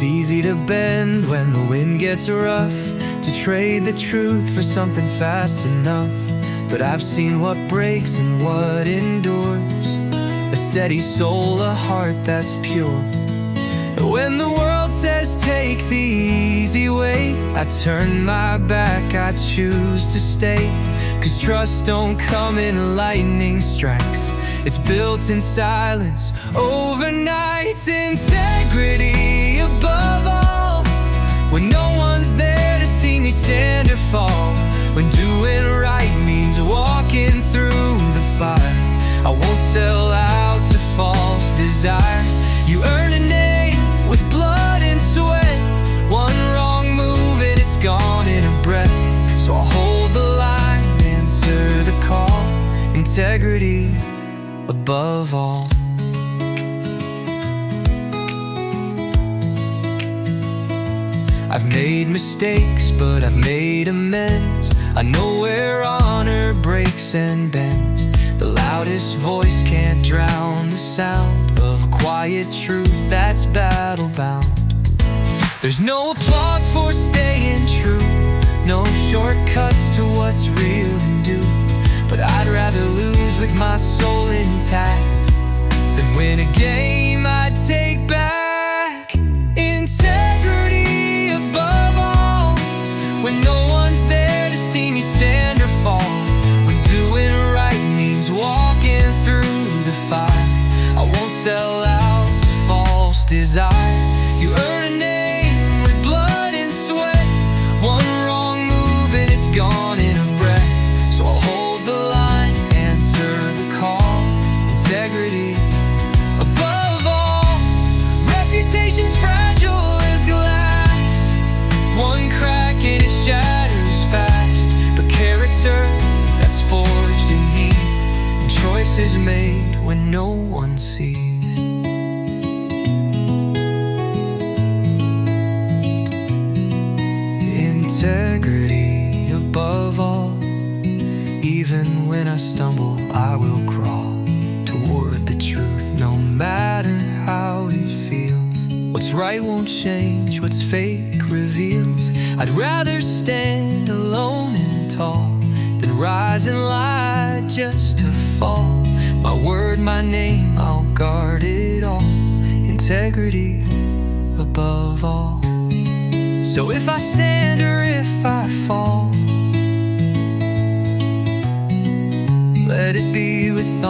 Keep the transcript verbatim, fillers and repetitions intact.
It's easy to bend when the wind gets rough, to trade the truth for something fast enough. But I've seen what breaks and what endures, a steady soul, a heart that's pure. When the world says take the easy way, I turn my back, I choose to stay. Cause trust don't come in lightning strikes, it's built in silence, overnight. Integrity above all, when no one's there to see me stand or fall. When doing right means walking through the fire, I won't sell out to false desire. You earn a name with blood and sweat, one wrong move and it's gone in a breath. So I'll hold the line, answer the call, integrity above all. I've made mistakes, but I've made amends. I know where honor breaks and bends. The loudest voice can't drown the sound of a quiet truth that's battle-bound. There's no applause for staying true, no shortcuts to what's real and due. But I'd rather lose with my soul intact than win a game I'd take back. Integrity above all, when no one's there to see me stand or fall. When doing right means walking through the fire, I won't sell out to false desire. You earn a name with blood and sweat, one wrong move and it's gone in a breath. So I'll hold the line, answer the call, integrity above all. Reputation's fragile as glass, one crack and it shatters fast. But character that's forged in heat, and choices made when no one sees. Integrity above all, even when I stumble I will crawl toward the truth, no matter how it feels. What's right won't change, what's fake reveals. I'd rather stand alone and tall than rise and lie just to fall. My word, my name, I'll guard it all, integrity above all. So if I stand or if I fall, let it be with